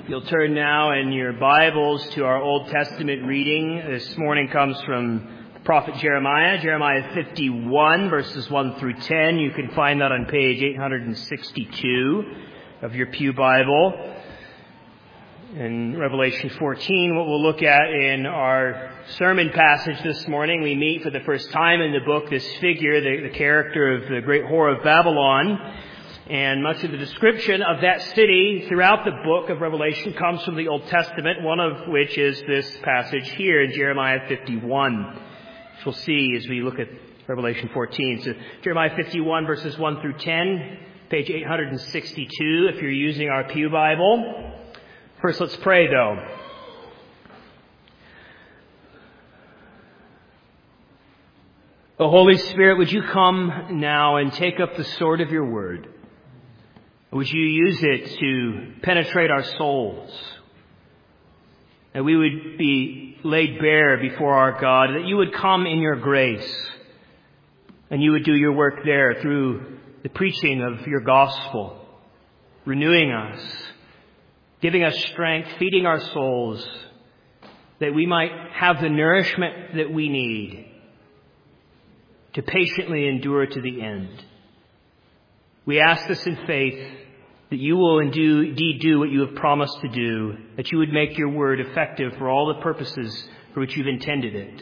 You'll turn now in your Bibles to our Old Testament reading. This morning comes from the prophet Jeremiah, Jeremiah 51, verses 1 through 10. You can find that on page 862 of your pew Bible. In Revelation 14, what we'll look at in our sermon passage this morning, we meet for the first time in the book this figure, the character of the great whore of Babylon. And much of the description of that city throughout the book of Revelation comes from the Old Testament, one of which is this passage here in Jeremiah 51, which we'll see as we look at Revelation 14. So Jeremiah 51, verses 1 through 10, page 862, if you're using our pew Bible. First, let's pray, though. O Holy Spirit, would you come now and take up the sword of your word? Would you use it to penetrate our souls? That we would be laid bare before our God, that you would come in your grace, and you would do your work there through the preaching of your gospel, renewing us, giving us strength, feeding our souls, that we might have the nourishment that we need to patiently endure to the end. We ask this in faith, that you will indeed do what you have promised to do, that you would make your word effective for all the purposes for which you've intended it.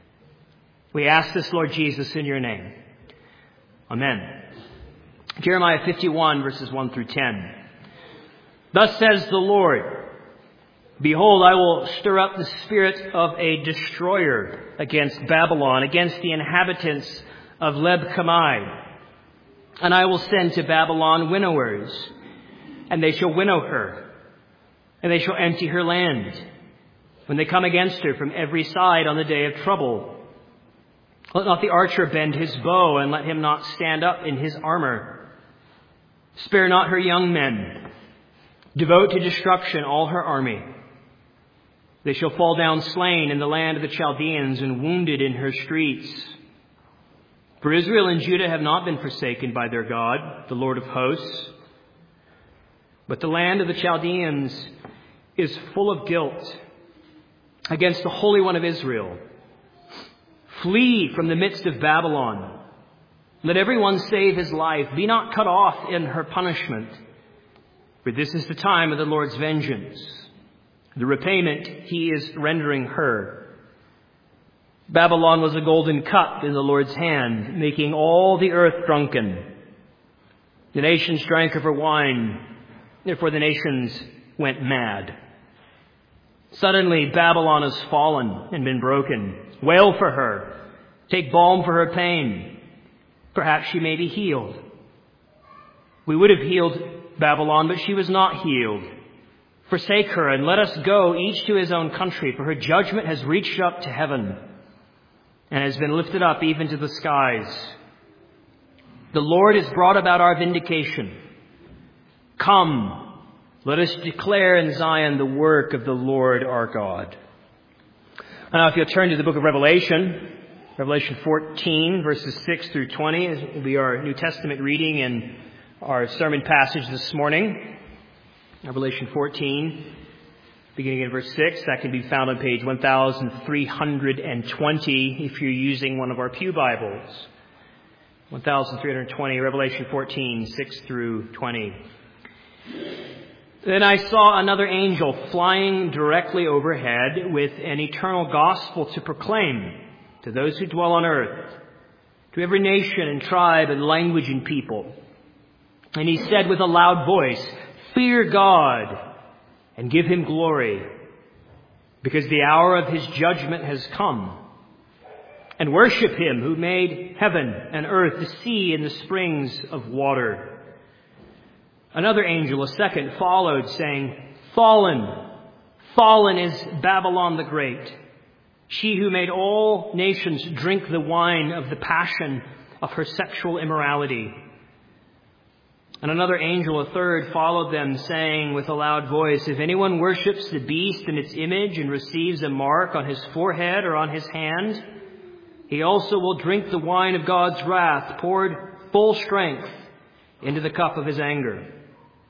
We ask this, Lord Jesus, in your name. Amen. Jeremiah 51, verses 1 through 10. Thus says the Lord, behold, I will stir up the spirit of a destroyer against Babylon, against the inhabitants of Leb-Kamai. And I will send to Babylon winnowers, and they shall winnow her, and they shall empty her land, when they come against her from every side on the day of trouble. Let not the archer bend his bow, and let him not stand up in his armor. Spare not her young men. Devote to destruction all her army. They shall fall down slain in the land of the Chaldeans, and wounded in her streets. For Israel and Judah have not been forsaken by their God, the Lord of hosts. But the land of the Chaldeans is full of guilt against the Holy One of Israel. Flee from the midst of Babylon. Let everyone save his life. Be not cut off in her punishment. For this is the time of the Lord's vengeance, the repayment he is rendering her. Babylon was a golden cup in the Lord's hand, making all the earth drunken. The nations drank of her wine, therefore the nations went mad. Suddenly Babylon has fallen and been broken. Wail for her. Take balm for her pain. Perhaps she may be healed. We would have healed Babylon, but she was not healed. Forsake her and let us go, each to his own country, for her judgment has reached up to heaven and has been lifted up even to the skies. The Lord has brought about our vindication. Come, let us declare in Zion the work of the Lord our God. Now, if you'll turn to the book of Revelation, Revelation 14, verses 6 through 20, will be our New Testament reading in our sermon passage this morning. Revelation 14, beginning in verse 6. That can be found on page 1320 if you're using one of our pew Bibles. 1320, Revelation 14, 6 through 20. Then I saw another angel flying directly overhead with an eternal gospel to proclaim to those who dwell on earth, to every nation and tribe and language and people. And he said with a loud voice, fear God and give him glory, because the hour of his judgment has come. And worship him who made heaven and earth, the sea and the springs of water. Another angel, a second, followed, saying, fallen, fallen is Babylon the Great, she who made all nations drink the wine of the passion of her sexual immorality. And another angel, a third, followed them, saying with a loud voice, if anyone worships the beast and its image and receives a mark on his forehead or on his hand, he also will drink the wine of God's wrath, poured full strength into the cup of his anger.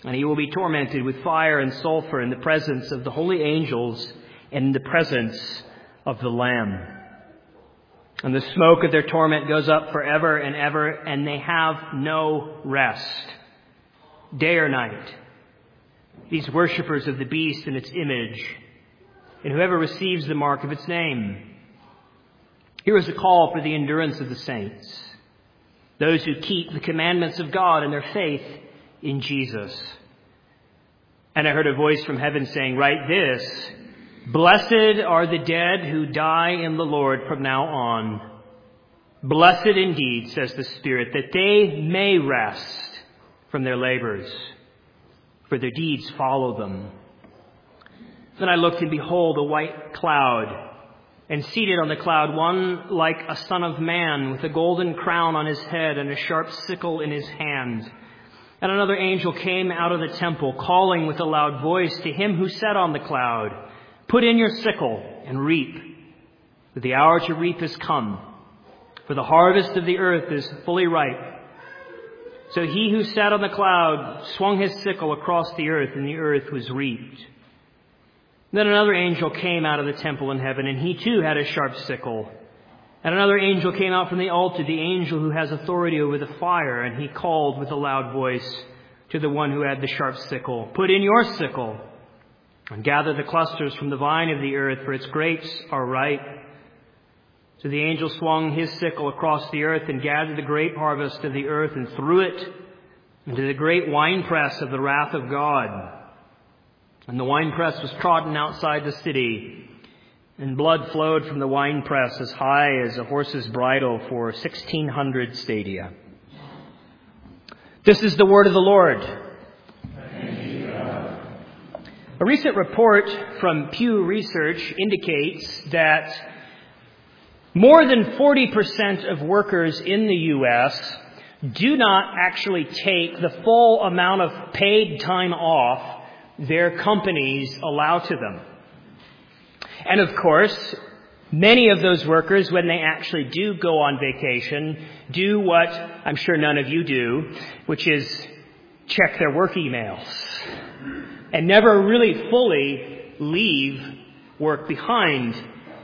And he will be tormented with fire and sulfur in the presence of the holy angels and in the presence of the Lamb. And the smoke of their torment goes up forever and ever, and they have no rest, day or night. These worshippers of the beast and its image, and whoever receives the mark of its name. Here is a call for the endurance of the saints, those who keep the commandments of God and their faith in Jesus. And I heard a voice from heaven saying, "Write this, blessed are the dead who die in the Lord from now on. Blessed indeed, says the Spirit, that they may rest from their labors, for their deeds follow them." Then I looked, and behold, a white cloud, and seated on the cloud one like a son of man, with a golden crown on his head and a sharp sickle in his hand. And another angel came out of the temple, calling with a loud voice to him who sat on the cloud, "Put in your sickle and reap, for the hour to reap has come, for the harvest of the earth is fully ripe." So he who sat on the cloud swung his sickle across the earth, and the earth was reaped. Then another angel came out of the temple in heaven, and he too had a sharp sickle. And another angel came out from the altar, the angel who has authority over the fire, and he called with a loud voice to the one who had the sharp sickle, "Put in your sickle and gather the clusters from the vine of the earth, for its grapes are ripe." So the angel swung his sickle across the earth and gathered the grape harvest of the earth and threw it into the great winepress of the wrath of God. And the winepress was trodden outside the city, and blood flowed from the winepress as high as a horse's bridle for 1,600 stadia. This is the word of the Lord. A recent report from Pew Research indicates that more than 40% of workers in the U.S. do not actually take the full amount of paid time off their companies allow to them. And of course, many of those workers, when they actually do go on vacation, do what I'm sure none of you do, which is check their work emails and never really fully leave work behind.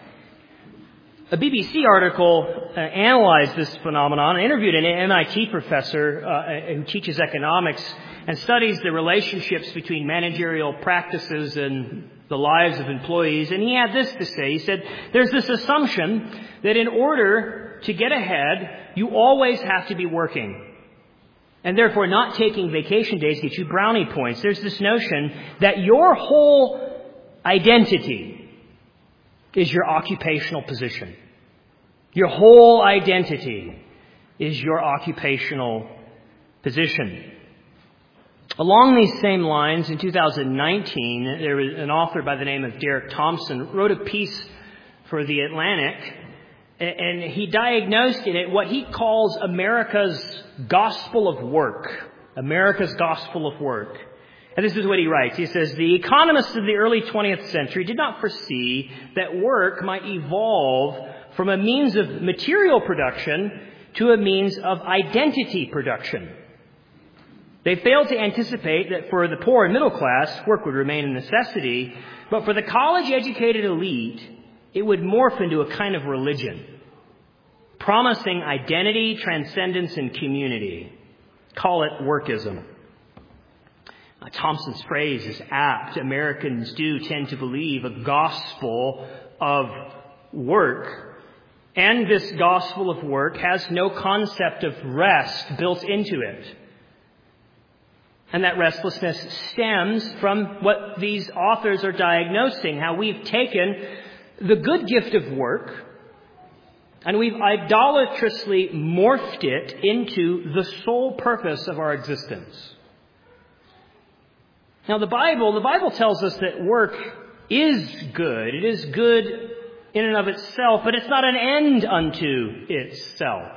A BBC article analyzed this phenomenon and interviewed an MIT professor who teaches economics and studies the relationships between managerial practices and the lives of employees. And he had this to say. He said, there's this assumption that in order to get ahead, you always have to be working. And therefore, not taking vacation days gets you brownie points. There's this notion that your whole identity is your occupational position. Your whole identity is your occupational position. Along these same lines, in 2019, there was an author by the name of Derek Thompson wrote a piece for The Atlantic, and he diagnosed in it what he calls America's gospel of work. America's gospel of work. And this is what he writes. He says, the economists of the early 20th century did not foresee that work might evolve from a means of material production to a means of identity production. They failed to anticipate that for the poor and middle class, work would remain a necessity, but for the college-educated elite, it would morph into a kind of religion, promising identity, transcendence, and community. Call it workism. Thompson's phrase is apt. Americans do tend to believe a gospel of work. And this gospel of work has no concept of rest built into it. And that restlessness stems from what these authors are diagnosing, how we've taken the good gift of work and we've idolatrously morphed it into the sole purpose of our existence. Now, the Bible tells us that work is good. It is good in and of itself, but it's not an end unto itself.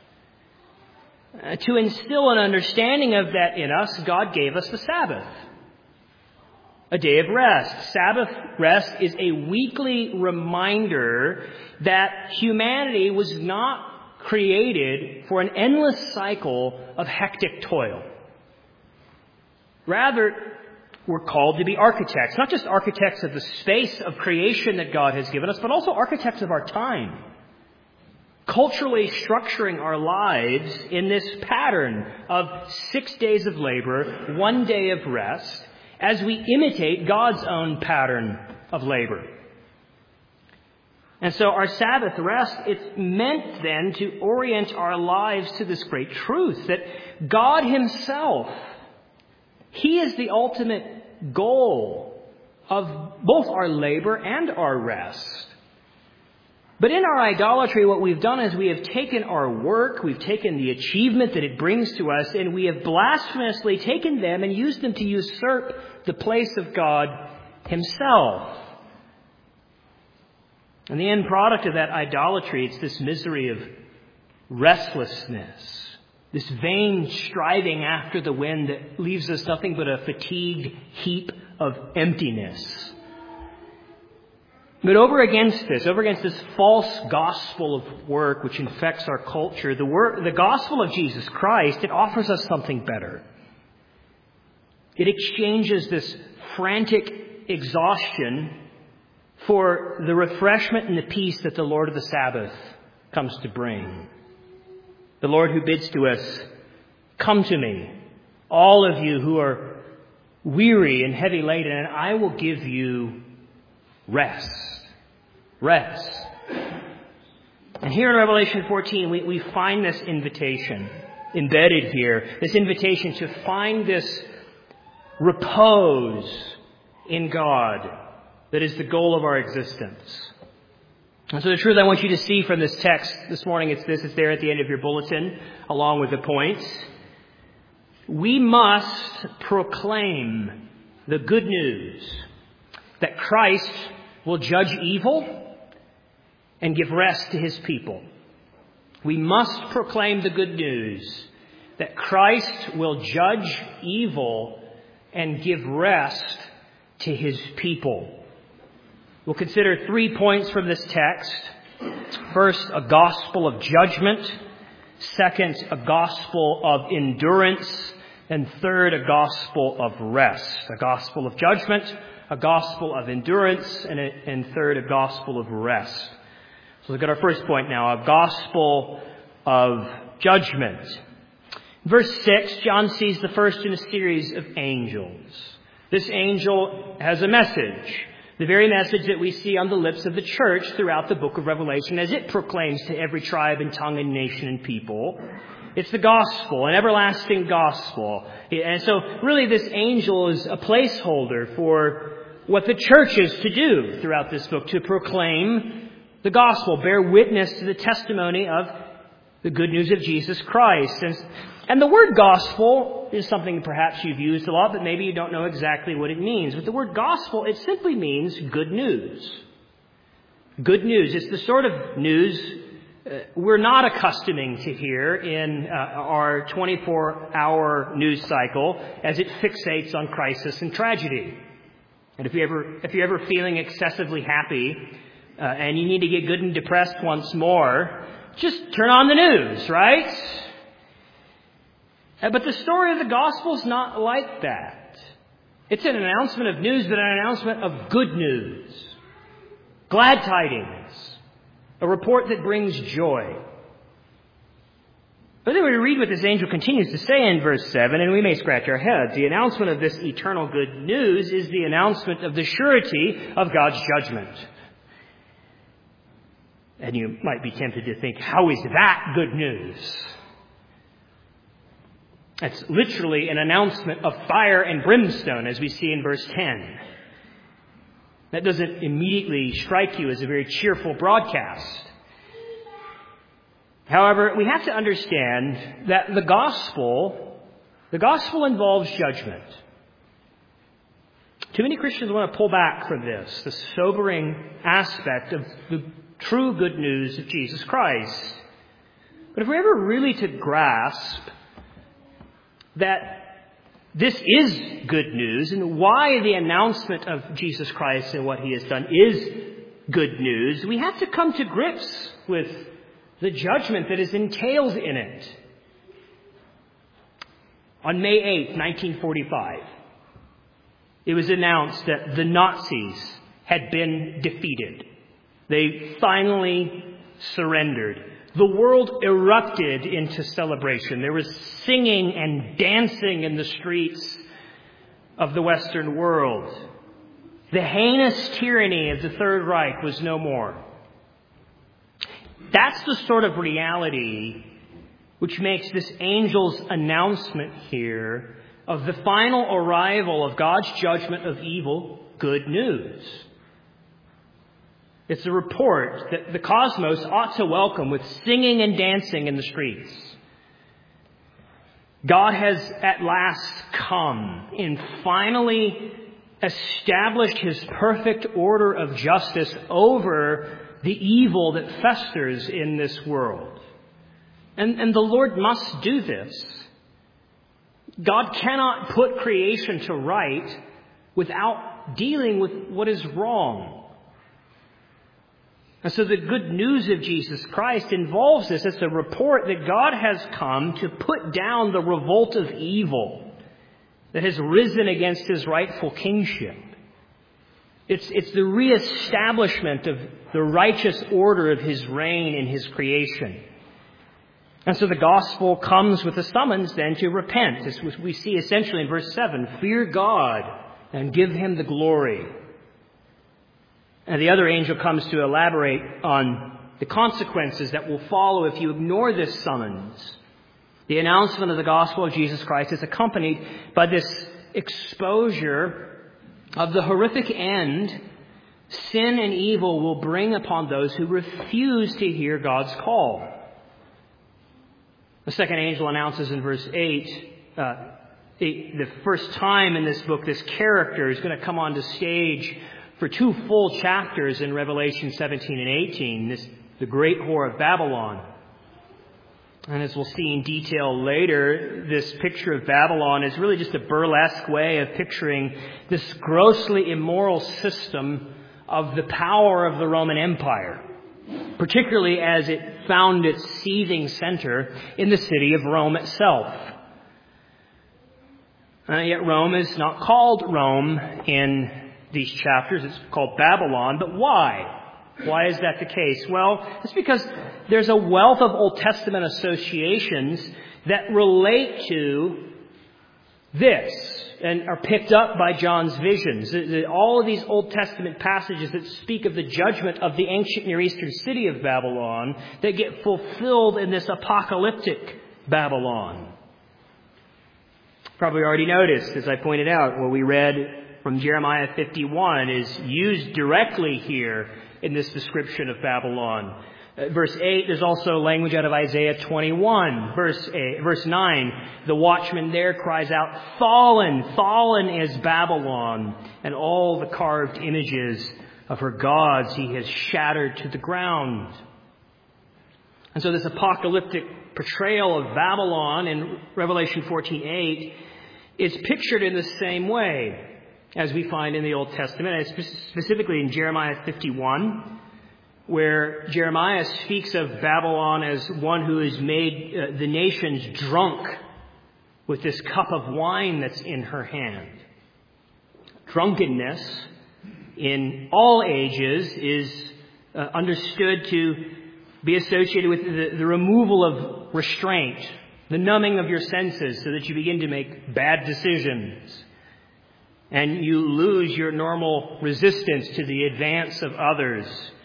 To instill an understanding of that in us, God gave us the Sabbath, a day of rest. Sabbath rest is a weekly reminder that humanity was not created for an endless cycle of hectic toil. Rather, we're called to be architects, not just architects of the space of creation that God has given us, but also architects of our time. Culturally structuring our lives in this pattern of 6 days of labor, 1 day of rest, as we imitate God's own pattern of labor. And so our Sabbath rest, it's meant then to orient our lives to this great truth that God Himself, He is the ultimate goal of both our labor and our rest. But in our idolatry, what we've done is we have taken our work, we've taken the achievement that it brings to us, and we have blasphemously taken them and used them to usurp the place of God Himself. And the end product of that idolatry, it's this misery of restlessness, this vain striving after the wind that leaves us nothing but a fatigued heap of emptiness. But over against this false gospel of work which infects our culture, the gospel of Jesus Christ, it offers us something better. It exchanges this frantic exhaustion for the refreshment and the peace that the Lord of the Sabbath comes to bring. The Lord who bids to us, "Come to me, all of you who are weary and heavy laden, and I will give you rest." Rest. And here in Revelation 14, we find this invitation embedded here. This invitation to find this repose in God that is the goal of our existence. And so the truth I want you to see from this text this morning, it's there at the end of your bulletin, along with the points. We must proclaim the good news that Christ will judge evil and give rest to His people. We must proclaim the good news that Christ will judge evil and give rest to His people. We'll consider 3 points from this text. First, a gospel of judgment. Second, a gospel of endurance. And third, a gospel of rest. A gospel of judgment, a gospel of endurance, and third, a gospel of rest. So look at our first point now, a gospel of judgment. Verse 6, John sees the first in a series of angels. This angel has a message, the very message that we see on the lips of the church throughout the book of Revelation as it proclaims to every tribe and tongue and nation and people. It's the gospel, an everlasting gospel. And so really this angel is a placeholder for what the church is to do throughout this book, to proclaim the gospel, bear witness to the testimony of the good news of Jesus Christ. And the word gospel is something perhaps you've used a lot, but maybe you don't know exactly what it means. But the word gospel, it simply means good news. Good news. It's the sort of news we're not accustoming to hear in our 24-hour news cycle as it fixates on crisis and tragedy. And if you're ever feeling excessively happy and you need to get good and depressed once more, just turn on the news, right? But the story of the gospel is not like that. It's an announcement of news, but an announcement of good news. Glad tidings. A report that brings joy. But then we read what this angel continues to say in verse 7, and we may scratch our heads. The announcement of this eternal good news is the announcement of the surety of God's judgment. And you might be tempted to think, how is that good news? It's literally an announcement of fire and brimstone, as we see in verse 10. That doesn't immediately strike you as a very cheerful broadcast. However, we have to understand that the gospel involves judgment. Too many Christians want to pull back from this, the sobering aspect of the true good news of Jesus Christ. But if we're ever really to grasp that this is good news and why the announcement of Jesus Christ and what He has done is good news, we have to come to grips with the judgment that is entailed in it. On May 8th, 1945, it was announced that the Nazis had been defeated. They finally surrendered. The world erupted into celebration. There was singing and dancing in the streets of the Western world. The heinous tyranny of the Third Reich was no more. That's the sort of reality which makes this angel's announcement here of the final arrival of God's judgment of evil good news. It's a report that the cosmos ought to welcome with singing and dancing in the streets. God has at last come and finally established His perfect order of justice over the evil that festers in this world. And the Lord must do this. God cannot put creation to right without dealing with what is wrong. And so the good news of Jesus Christ involves this. It's a report that God has come to put down the revolt of evil that has risen against His rightful kingship. It's the reestablishment of the righteous order of His reign in His creation. And so the gospel comes with a summons then to repent. As we see essentially in verse 7, fear God and give Him the glory. And the other angel comes to elaborate on the consequences that will follow if you ignore this summons. The announcement of the gospel of Jesus Christ is accompanied by this exposure of the horrific end sin and evil will bring upon those who refuse to hear God's call. The second angel announces in verse 8, the first time in this book this character is going to come onto stage for 2 full chapters in Revelation 17 and 18, the great whore of Babylon. And as we'll see in detail later, this picture of Babylon is really just a burlesque way of picturing this grossly immoral system of the power of the Roman Empire, particularly as it found its seething center in the city of Rome itself. Yet Rome is not called Rome in these chapters. It's called Babylon. But why? Why is that the case? Well, it's because there's a wealth of Old Testament associations that relate to this and are picked up by John's visions. All of these Old Testament passages that speak of the judgment of the ancient Near Eastern city of Babylon that get fulfilled in this apocalyptic Babylon. Probably already noticed, as I pointed out, what we read from Jeremiah 51 is used directly here in this description of Babylon. Verse 8, there's also language out of Isaiah 21. Verse 9, the watchman there cries out, fallen, fallen is Babylon, and all the carved images of her gods He has shattered to the ground. And so this apocalyptic portrayal of Babylon in Revelation 14:8 is pictured in the same way as we find in the Old Testament, specifically in Jeremiah 51, where Jeremiah speaks of Babylon as one who has made the nations drunk with this cup of wine that's in her hand. Drunkenness in all ages is understood to be associated with the removal of restraint, the numbing of your senses so that you begin to make bad decisions. And you lose your normal resistance to the advance of others.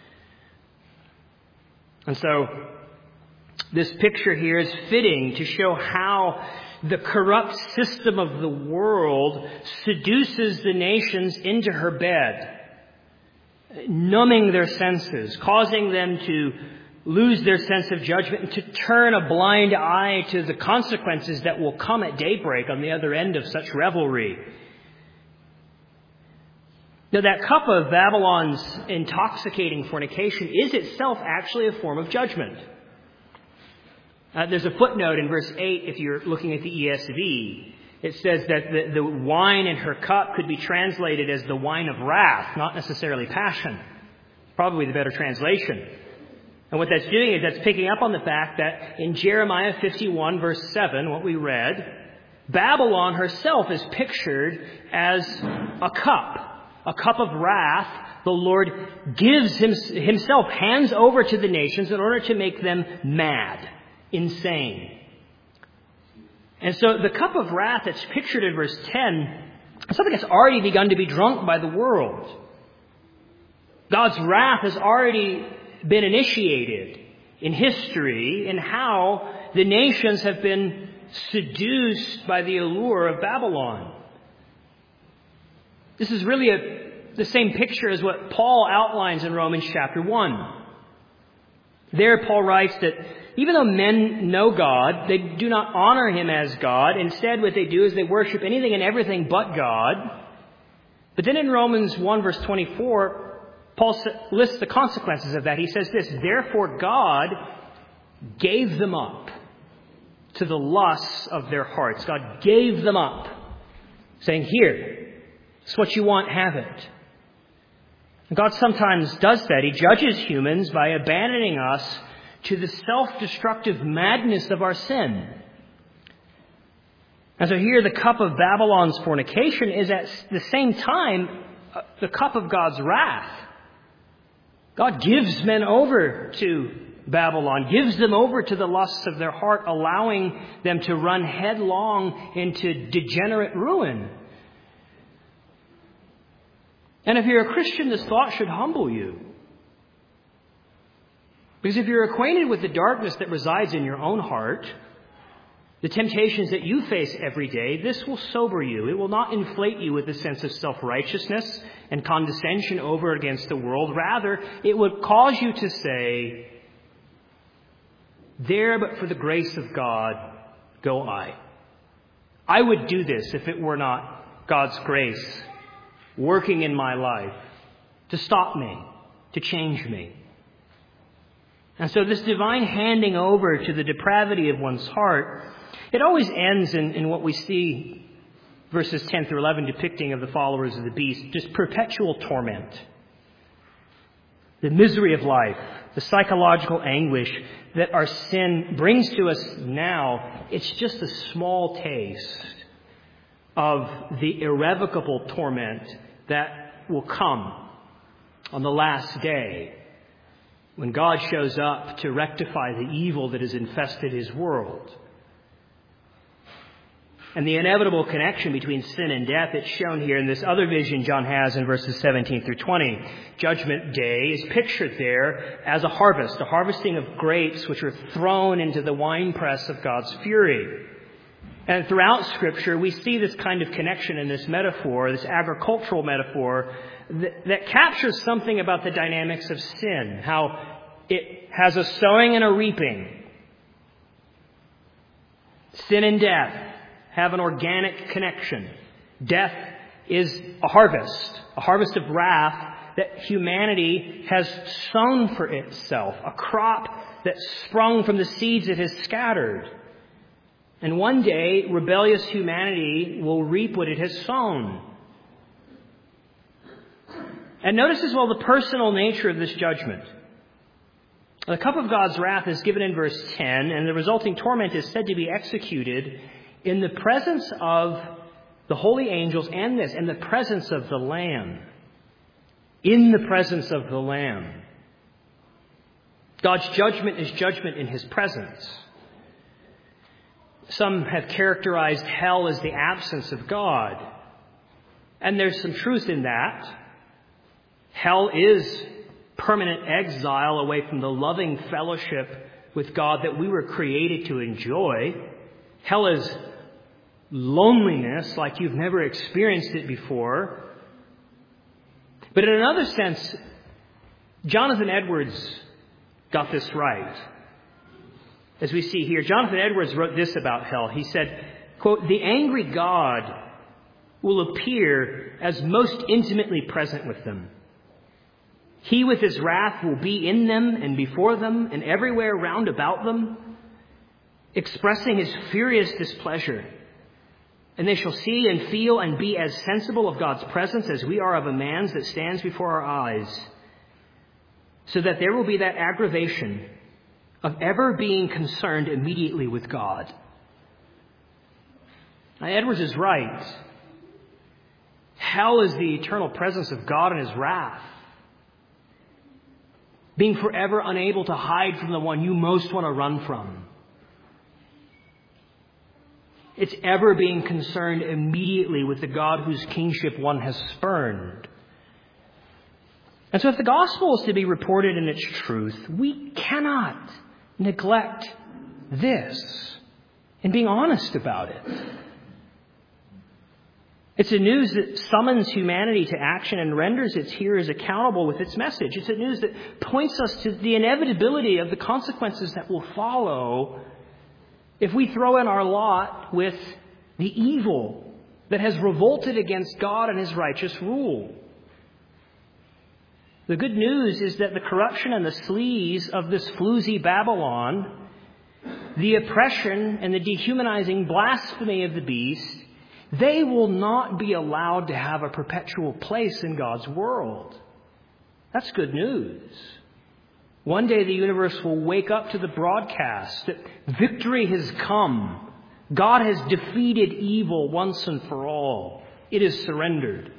And so this picture here is fitting to show how the corrupt system of the world seduces the nations into her bed, numbing their senses, causing them to lose their sense of judgment and to turn a blind eye to the consequences that will come at daybreak on the other end of such revelry. Now, that cup of Babylon's intoxicating fornication is itself actually a form of judgment. There's a footnote in verse 8 if you're looking at the ESV. It says that the wine in her cup could be translated as the wine of wrath, not necessarily passion. Probably the better translation. And what that's doing is that's picking up on the fact that in Jeremiah 51 verse 7, what we read, Babylon herself is pictured as a cup of wrath the Lord gives himself, hands over to the nations in order to make them mad, insane. And so the cup of wrath that's pictured in verse 10 is something that's already begun to be drunk by the world. God's wrath has already been initiated in history in how the nations have been seduced by the allure of Babylon. This is really the same picture as what Paul outlines in Romans chapter 1. There Paul writes that even though men know God, they do not honor him as God. Instead, what they do is they worship anything and everything but God. But then in Romans 1 verse 24, Paul lists the consequences of that. He says this, "Therefore God gave them up to the lusts of their hearts." God gave them up, saying, "Here, it's what you want, have it." And God sometimes does that. He judges humans by abandoning us to the self-destructive madness of our sin. And so here the cup of Babylon's fornication is at the same time the cup of God's wrath. God gives men over to Babylon, gives them over to the lusts of their heart, allowing them to run headlong into degenerate ruin. And if you're a Christian, this thought should humble you. Because if you're acquainted with the darkness that resides in your own heart, the temptations that you face every day, this will sober you. It will not inflate you with a sense of self-righteousness and condescension over against the world. Rather, it would cause you to say, "There, but for the grace of God, go I." I would do this if it were not God's grace working in my life to stop me, to change me. And so this divine handing over to the depravity of one's heart, it always ends in what we see verses 10 through 11 depicting of the followers of the beast, just perpetual torment. The misery of life, the psychological anguish that our sin brings to us now, it's just a small taste of the irrevocable torment that will come on the last day when God shows up to rectify the evil that has infested his world. And the inevitable connection between sin and death that's shown here in this other vision John has in verses 17 through 20. Judgment Day is pictured there as a harvesting of grapes which are thrown into the winepress of God's fury. And throughout Scripture, we see this kind of connection in this metaphor, this agricultural metaphor, that captures something about the dynamics of sin, how it has a sowing and a reaping. Sin and death have an organic connection. Death is a harvest of wrath that humanity has sown for itself, a crop that sprung from the seeds it has scattered. And one day, rebellious humanity will reap what it has sown. And notice as well the personal nature of this judgment. The cup of God's wrath is given in verse 10, and the resulting torment is said to be executed in the presence of the holy angels and in the presence of the Lamb. In the presence of the Lamb. God's judgment is judgment in his presence. Some have characterized hell as the absence of God. And there's some truth in that. Hell is permanent exile away from the loving fellowship with God that we were created to enjoy. Hell is loneliness like you've never experienced it before. But in another sense, Jonathan Edwards got this right. As we see here, Jonathan Edwards wrote this about hell. He said, quote, "The angry God will appear as most intimately present with them. He with his wrath will be in them and before them and everywhere round about them, expressing his furious displeasure. And they shall see and feel and be as sensible of God's presence as we are of a man's that stands before our eyes, so that there will be that aggravation of ever being concerned immediately with God." Now, Edwards is right. Hell is the eternal presence of God and His wrath. Being forever unable to hide from the one you most want to run from. It's ever being concerned immediately with the God whose kingship one has spurned. And so if the gospel is to be reported in its truth, we cannot neglect this in being honest about it. It's a news that summons humanity to action and renders its hearers accountable with its message. It's a news that points us to the inevitability of the consequences that will follow if we throw in our lot with the evil that has revolted against God and His righteous rule. The good news is that the corruption and the sleaze of this floozy Babylon, the oppression and the dehumanizing blasphemy of the beast, they will not be allowed to have a perpetual place in God's world. That's good news. One day the universe will wake up to the broadcast that victory has come. God has defeated evil once and for all. It is surrendered.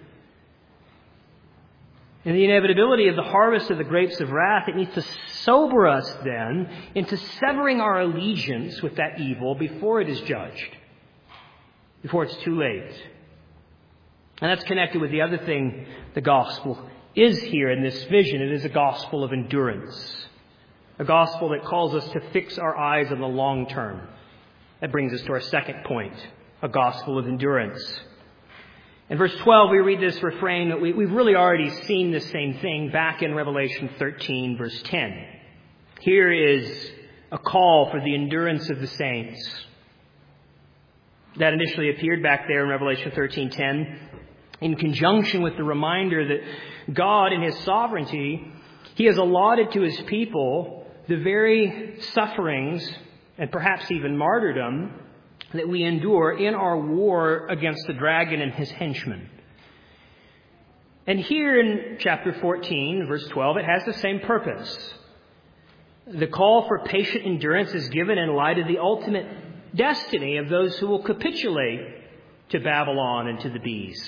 And the inevitability of the harvest of the grapes of wrath, it needs to sober us then into severing our allegiance with that evil before it is judged, before it's too late. And that's connected with the other thing the gospel is here in this vision. It is a gospel of endurance, a gospel that calls us to fix our eyes on the long term. That brings us to our second point, a gospel of endurance. In verse 12, we read this refrain that we've really already seen the same thing back in Revelation 13, verse 10. Here is a call for the endurance of the saints. That initially appeared back there in Revelation 13:10 in conjunction with the reminder that God, in His sovereignty, He has allotted to His people the very sufferings and perhaps even martyrdom that we endure in our war against the dragon and his henchmen. And here in chapter 14, verse 12, it has the same purpose. The call for patient endurance is given in light of the ultimate destiny of those who will capitulate to Babylon and to the beast.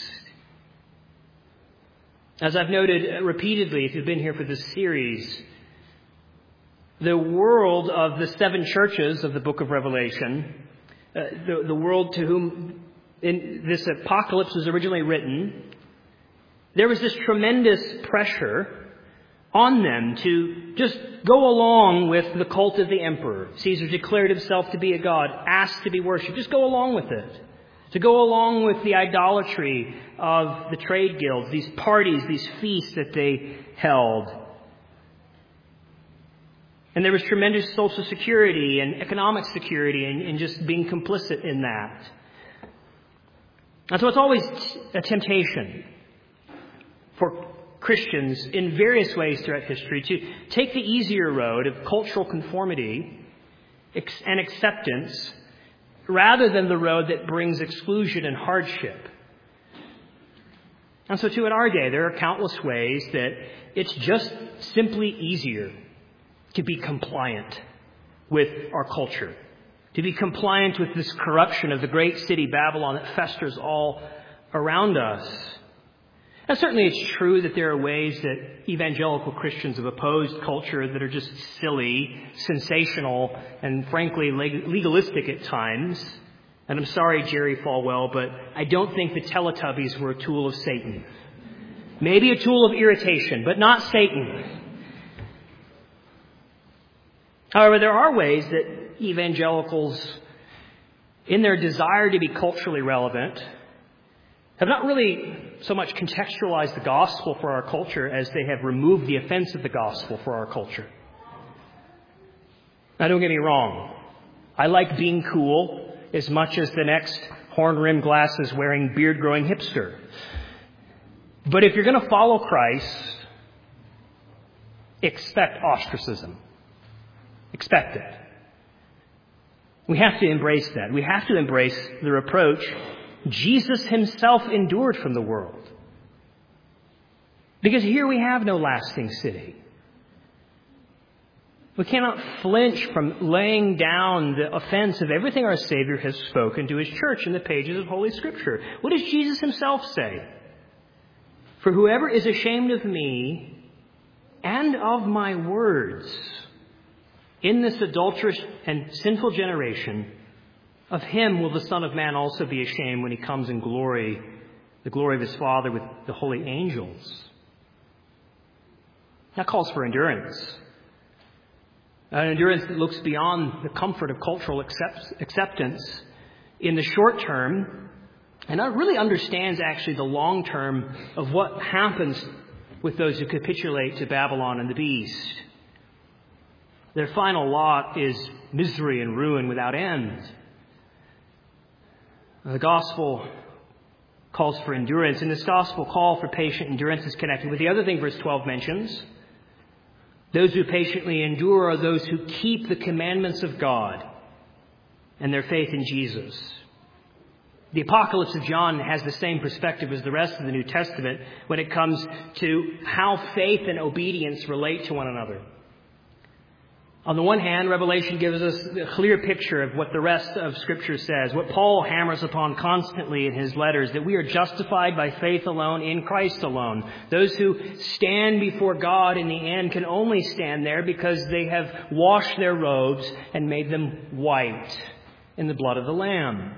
As I've noted repeatedly, if you've been here for this series, the world of the seven churches of the book of Revelation, the world to whom this apocalypse was originally written, there was this tremendous pressure on them to just go along with the cult of the emperor. Caesar declared himself to be a god, asked to be worshipped. Just go along with it. To go along with the idolatry of the trade guilds, these parties, these feasts that they held. And there was tremendous social security and economic security and just being complicit in that. And so it's always a temptation for Christians in various ways throughout history to take the easier road of cultural conformity and acceptance rather than the road that brings exclusion and hardship. And so too in our day, there are countless ways that it's just simply easier to be compliant with our culture, to be compliant with this corruption of the great city Babylon that festers all around us. And certainly it's true that there are ways that evangelical Christians have opposed culture that are just silly, sensational, and frankly legalistic at times. And I'm sorry, Jerry Falwell, but I don't think the Teletubbies were a tool of Satan. Maybe a tool of irritation, but not Satan. However, there are ways that evangelicals, in their desire to be culturally relevant, have not really so much contextualized the gospel for our culture as they have removed the offense of the gospel for our culture. Now, don't get me wrong. I like being cool as much as the next horn-rimmed glasses-wearing, beard-growing hipster. But if you're going to follow Christ, expect ostracism. Expect it. We have to embrace that. We have to embrace the reproach Jesus Himself endured from the world. Because here we have no lasting city. We cannot flinch from laying down the offense of everything our Savior has spoken to His church in the pages of Holy Scripture. What does Jesus Himself say? For whoever is ashamed of me and of my words in this adulterous and sinful generation, of him will the Son of Man also be ashamed when He comes in glory, the glory of His Father with the holy angels. That calls for endurance. An endurance that looks beyond the comfort of cultural acceptance in the short term, and that really understands actually the long term of what happens with those who capitulate to Babylon and the beast. Their final lot is misery and ruin without end. The gospel calls for endurance, and this gospel call for patient endurance is connected with the other thing verse 12 mentions. Those who patiently endure are those who keep the commandments of God and their faith in Jesus. The Apocalypse of John has the same perspective as the rest of the New Testament when it comes to how faith and obedience relate to one another. On the one hand, Revelation gives us a clear picture of what the rest of Scripture says, what Paul hammers upon constantly in his letters, that we are justified by faith alone in Christ alone. Those who stand before God in the end can only stand there because they have washed their robes and made them white in the blood of the Lamb.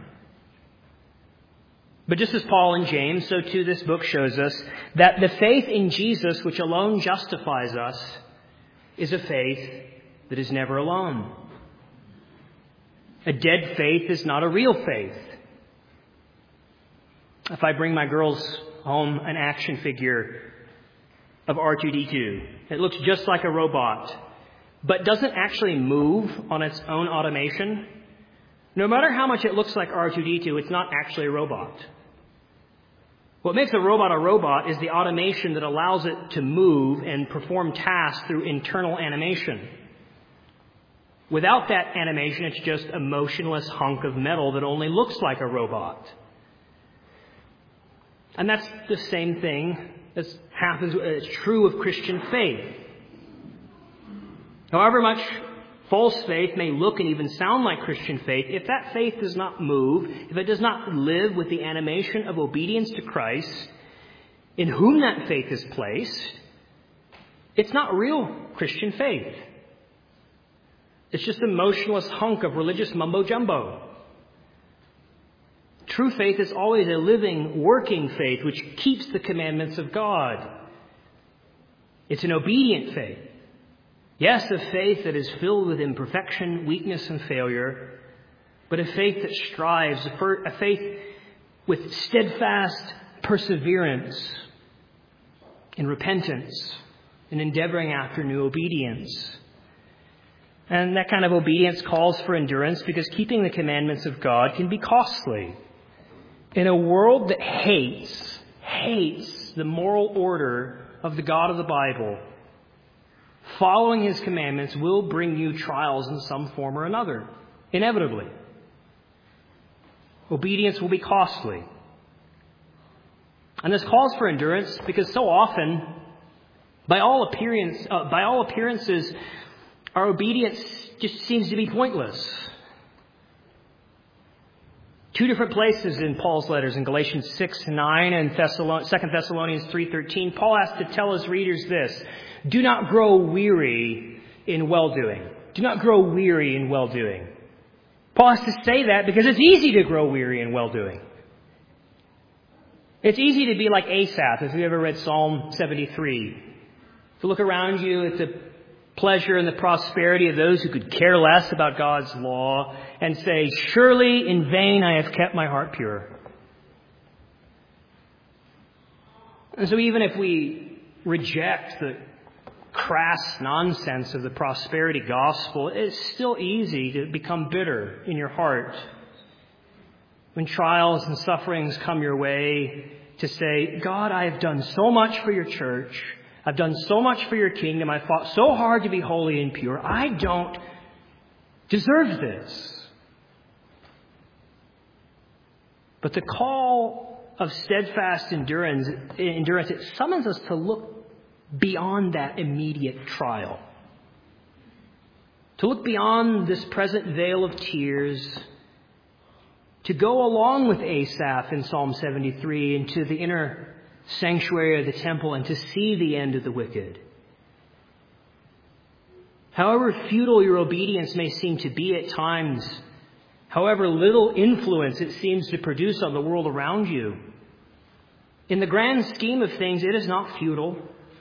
But just as Paul and James, so too this book shows us that the faith in Jesus, which alone justifies us, is a faith that is never alone. A dead faith is not a real faith. If I bring my girls home an action figure of R2-D2, it looks just like a robot, but doesn't actually move on its own automation, no matter how much it looks like R2-D2, it's not actually a robot. What makes a robot is the automation that allows it to move and perform tasks through internal animation. Without that animation, it's just a motionless hunk of metal that only looks like a robot. And that's the same thing that happens, it's true of Christian faith. However much false faith may look and even sound like Christian faith, if that faith does not move, if it does not live with the animation of obedience to Christ, in whom that faith is placed, it's not real Christian faith. It's just a motionless hunk of religious mumbo-jumbo. True faith is always a living, working faith which keeps the commandments of God. It's an obedient faith. Yes, a faith that is filled with imperfection, weakness, and failure, but a faith that strives, a faith with steadfast perseverance in repentance and endeavoring after new obedience. And that kind of obedience calls for endurance because keeping the commandments of God can be costly. In a world that hates the moral order of the God of the Bible, following His commandments will bring you trials in some form or another, inevitably. Obedience will be costly. And this calls for endurance because so often, by all appearances, our obedience just seems to be pointless. Two different places in Paul's letters, in Galatians 6:9 and 2 Thessalonians 3:13, Paul has to tell his readers this: do not grow weary in well-doing. Do not grow weary in well-doing. Paul has to say that because it's easy to grow weary in well-doing. It's easy to be like Asaph, if you've ever read Psalm 73. To look around you at the pleasure and the prosperity of those who could care less about God's law and say, surely in vain I have kept my heart pure. And so even if we reject the crass nonsense of the prosperity gospel, it's still easy to become bitter in your heart when trials and sufferings come your way, to say, God, I have done so much for your church. I've done so much for your kingdom. I fought so hard to be holy and pure. I don't deserve this. But the call of steadfast endurance, it summons us to look beyond that immediate trial. to look beyond this present vale of tears, to go along with Asaph in Psalm 73 into the inner sanctuary of the temple and to see the end of the wicked. However futile your obedience may seem to be at times, however little influence it seems to produce on the world around you, in the grand scheme of things, it is not futile.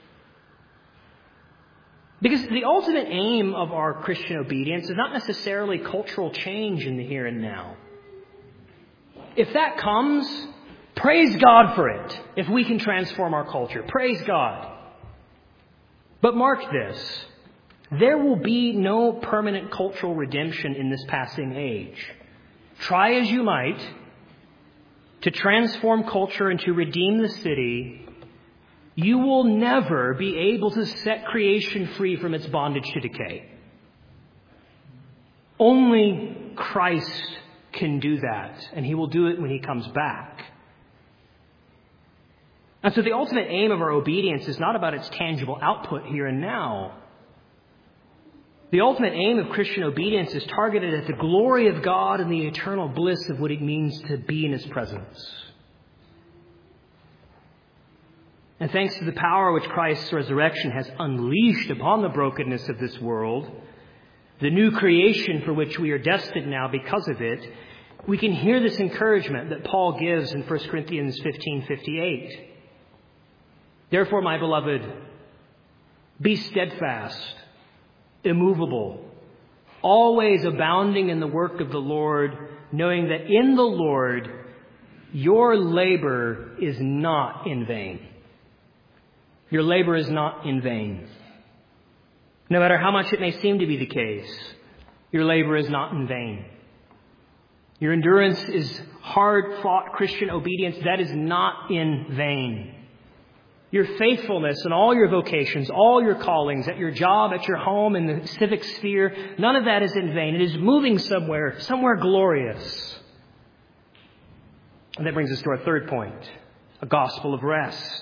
Because the ultimate aim of our Christian obedience is not necessarily cultural change in the here and now. If that comes, praise God for it. If we can transform our culture, praise God. But mark this, there will be no permanent cultural redemption in this passing age. Try as you might to transform culture and to redeem the city, you will never be able to set creation free from its bondage to decay. Only Christ can do that, and He will do it when He comes back. And so the ultimate aim of our obedience is not about its tangible output here and now. The ultimate aim of Christian obedience is targeted at the glory of God and the eternal bliss of what it means to be in His presence. And thanks to the power which Christ's resurrection has unleashed upon the brokenness of this world, the new creation for which we are destined now because of it, we can hear this encouragement that Paul gives in 1 Corinthians 15:58. Therefore, my beloved, be steadfast, immovable, always abounding in the work of the Lord, knowing that in the Lord your labor is not in vain. Your labor is not in vain. No matter how much it may seem to be the case, your labor is not in vain. Your endurance is hard-fought Christian obedience. That is not in vain. Your faithfulness in all your vocations, all your callings, at your job, at your home, in the civic sphere, none of that is in vain. It is moving somewhere glorious. And that brings us to our third point, a gospel of rest.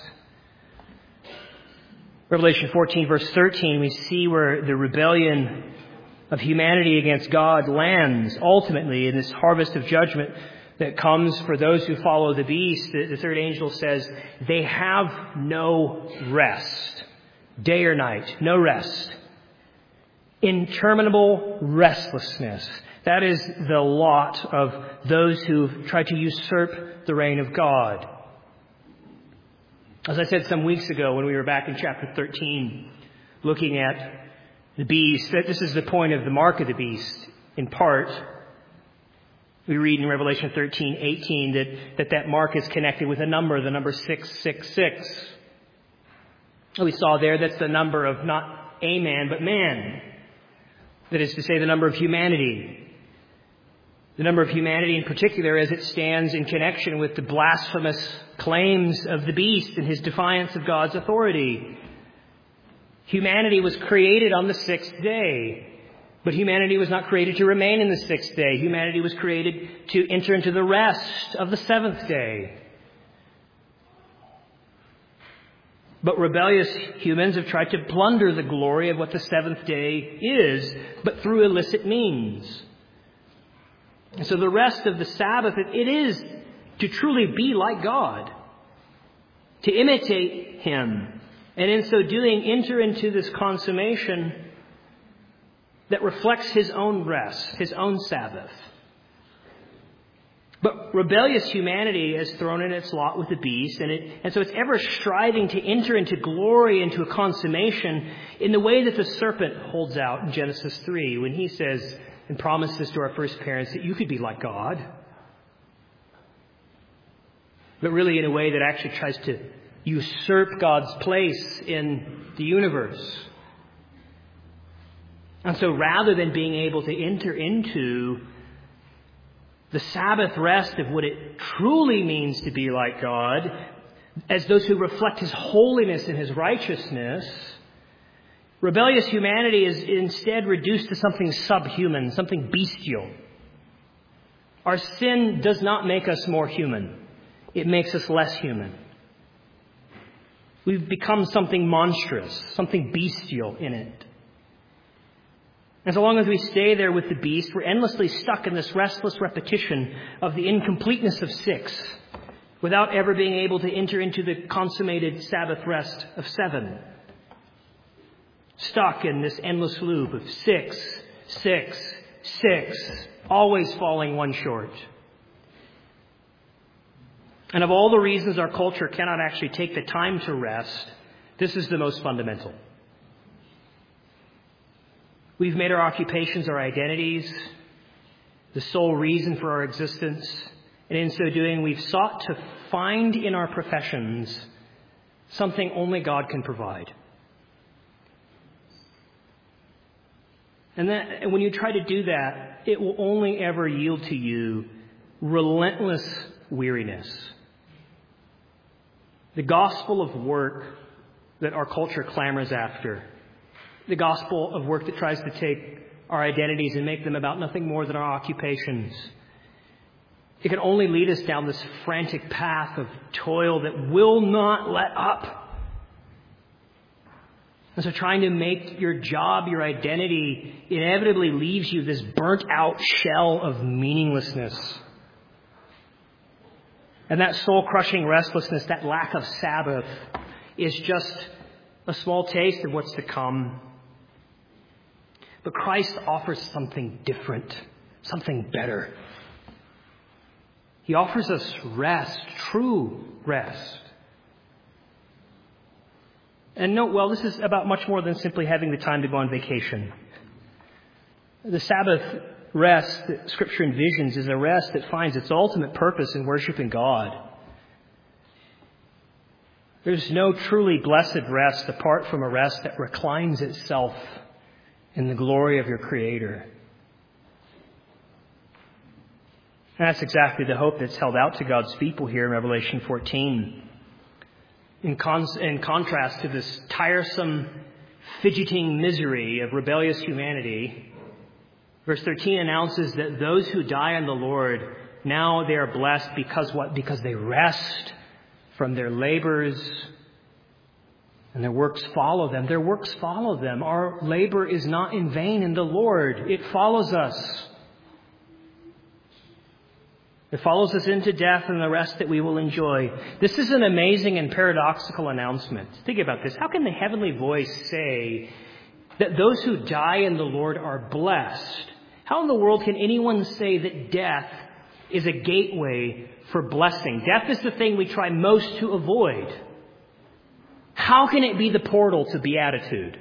Revelation 14, verse 13, we see where the rebellion of humanity against God lands ultimately in this harvest of judgment that comes for those who follow the beast. The third angel says, they have no rest. Day or night, no rest. Interminable restlessness. That is the lot of those who've tried to usurp the reign of God. As I said some weeks ago when we were back in chapter 13, looking at the beast, that this is the point of the mark of the beast. In part, we read in Revelation 13:18 that mark is connected with a number, the number 666. We saw there that's the number of not a man, but man. That is to say, the number of humanity. The number of humanity in particular as it stands in connection with the blasphemous claims of the beast and his defiance of God's authority. Humanity was created on the sixth day. But humanity was not created to remain in the sixth day. Humanity was created to enter into the rest of the seventh day. But rebellious humans have tried to plunder the glory of what the seventh day is, but through illicit means. And so the rest of the Sabbath, it is to truly be like God, to imitate Him, and in so doing enter into this consummation that reflects His own rest, His own Sabbath. But rebellious humanity has thrown in its lot with the beast, and so it's ever striving to enter into glory, into a consummation, in the way that the serpent holds out in Genesis 3, when he says and promises to our first parents that you could be like God. But really in a way that actually tries to usurp God's place in the universe. And so rather than being able to enter into the Sabbath rest of what it truly means to be like God, as those who reflect His holiness and His righteousness, rebellious humanity is instead reduced to something subhuman, something bestial. Our sin does not make us more human. It makes us less human. We've become something monstrous, something bestial in it. And so long as we stay there with the beast, we're endlessly stuck in this restless repetition of the incompleteness of 6, without ever being able to enter into the consummated Sabbath rest of 7. Stuck in this endless loop of 6, 6, 6, always falling one short. And of all the reasons our culture cannot actually take the time to rest, this is the most fundamental. We've made our occupations our identities, the sole reason for our existence, and in so doing, we've sought to find in our professions something only God can provide. And when you try to do that, it will only ever yield to you relentless weariness. The gospel of work that our culture clamors after, the gospel of work that tries to take our identities and make them about nothing more than our occupations, it can only lead us down this frantic path of toil that will not let up. And so trying to make your job your identity inevitably leaves you this burnt out shell of meaninglessness. And that soul-crushing restlessness, that lack of Sabbath, is just a small taste of what's to come. But Christ offers something different, something better. He offers us rest, true rest. And note well, this is about much more than simply having the time to go on vacation. The Sabbath rest that Scripture envisions is a rest that finds its ultimate purpose in worshiping God. There's no truly blessed rest apart from a rest that reclines itself in the glory of your Creator. And that's exactly the hope that's held out to God's people here in Revelation 14. In contrast to this tiresome, fidgeting misery of rebellious humanity, verse 13 announces that those who die in the Lord, now they are blessed because what? Because they rest from their labors and their works follow them. Their works follow them. Our labor is not in vain in the Lord. It follows us. It follows us into death and the rest that we will enjoy. This is an amazing and paradoxical announcement. Think about this. How can the heavenly voice say that those who die in the Lord are blessed? How in the world can anyone say that death is a gateway for blessing? Death is the thing we try most to avoid. How can it be the portal to beatitude?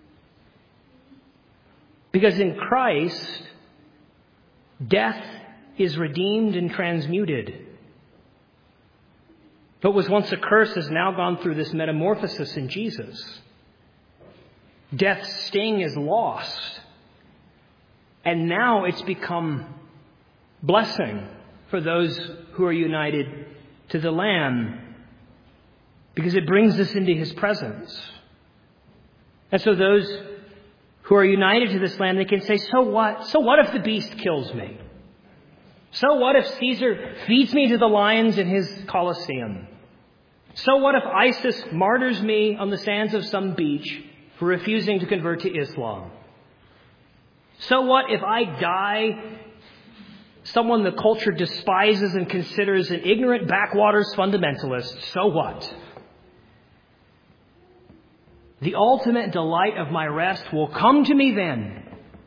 Because in Christ, death is redeemed and transmuted. What was once a curse has now gone through this metamorphosis in Jesus. Death's sting is lost. And now it's become blessing for those who are united to the Lamb, because it brings us into His presence. And so those who are united to this Lamb, they can say, so what? So what if the beast kills me? So what if Caesar feeds me to the lions in his Colosseum? So what if ISIS martyrs me on the sands of some beach for refusing to convert to Islam? So what if I die someone the culture despises and considers an ignorant backwaters fundamentalist? So what? The ultimate delight of my rest will come to me then,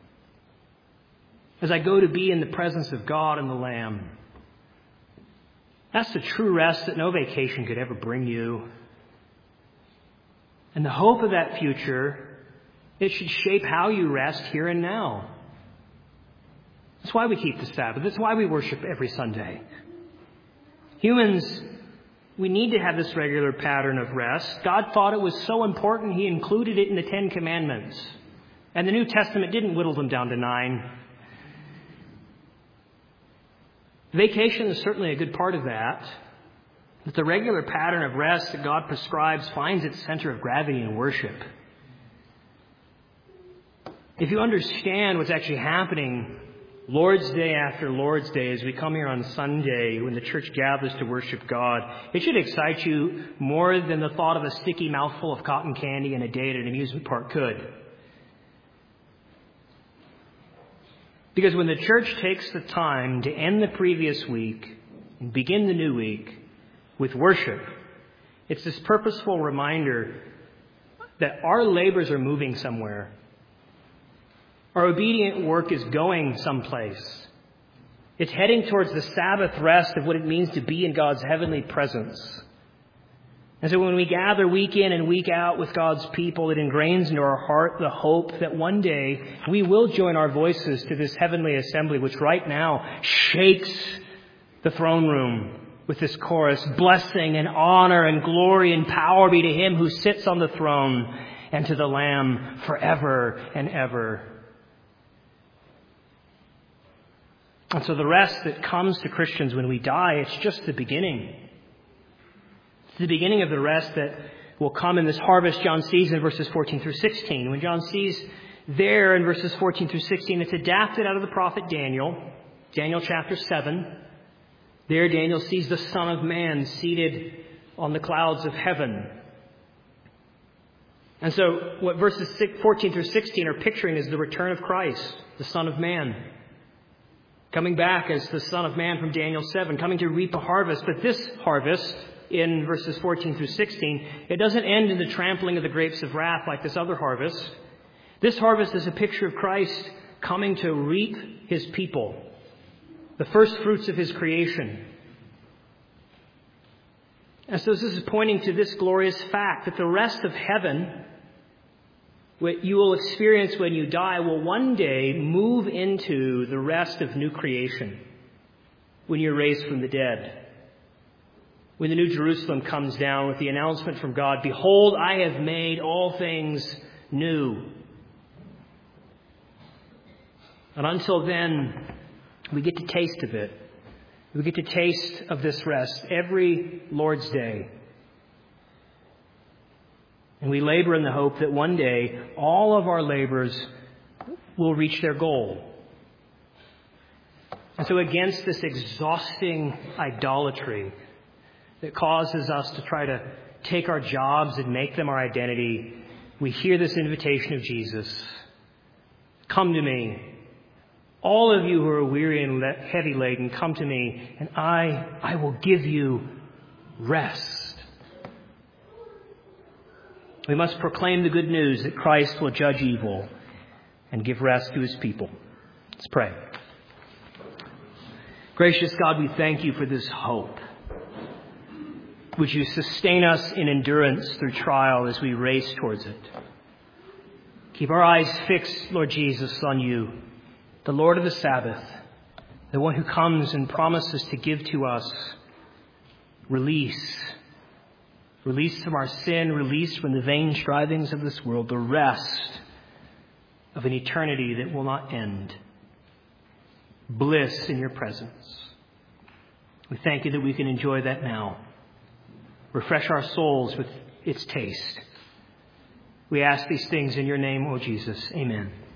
as I go to be in the presence of God and the Lamb. That's the true rest that no vacation could ever bring you. And the hope of that future, it should shape how you rest here and now. That's why we keep the Sabbath. That's why we worship every Sunday. Humans, we need to have this regular pattern of rest. God thought it was so important, He included it in the 10 Commandments. And the New Testament didn't whittle them down to 9. Vacation is certainly a good part of that. But the regular pattern of rest that God prescribes finds its center of gravity in worship. If you understand what's actually happening Lord's Day after Lord's Day as we come here on Sunday when the church gathers to worship God, it should excite you more than the thought of a sticky mouthful of cotton candy and a day at an amusement park could. Because when the church takes the time to end the previous week and begin the new week with worship, it's this purposeful reminder that our labors are moving somewhere. Our obedient work is going someplace. It's heading towards the Sabbath rest of what it means to be in God's heavenly presence. And so when we gather week in and week out with God's people, it ingrains into our heart the hope that one day we will join our voices to this heavenly assembly, which right now shakes the throne room with this chorus, blessing and honor and glory and power be to him who sits on the throne and to the Lamb forever and ever. And so the rest that comes to Christians when we die, it's just the beginning. It's the beginning of the rest that will come in this harvest John sees in verses 14 through 16. When John sees there in verses 14 through 16, it's adapted out of the prophet Daniel chapter 7. There Daniel sees the Son of Man seated on the clouds of heaven. And so what verses 14 through 16 are picturing is the return of Christ, the Son of Man. Coming back as the Son of Man from Daniel 7, coming to reap a harvest. But this harvest, in verses 14 through 16, it doesn't end in the trampling of the grapes of wrath like this other harvest. This harvest is a picture of Christ coming to reap his people, the first fruits of his creation. And so this is pointing to this glorious fact that the rest of heaven, what you will experience when you die, will one day move into the rest of new creation when you're raised from the dead. When the New Jerusalem comes down with the announcement from God, behold, I have made all things new. And until then, we get to taste of it. We get to taste of this rest every Lord's Day. And we labor in the hope that one day all of our labors will reach their goal. And so against this exhausting idolatry that causes us to try to take our jobs and make them our identity, we hear this invitation of Jesus. Come to me. All of you who are weary and heavy laden, come to me, and I will give you rest. We must proclaim the good news that Christ will judge evil and give rest to his people. Let's pray. Gracious God, we thank you for this hope. Would you sustain us in endurance through trial as we race towards it? Keep our eyes fixed, Lord Jesus, on you, the Lord of the Sabbath, the one who comes and promises to give to us release from our sin, release from the vain strivings of this world, the rest of an eternity that will not end. Bliss in your presence. We thank you that we can enjoy that now. Refresh our souls with its taste. We ask these things in your name, O Jesus. Amen.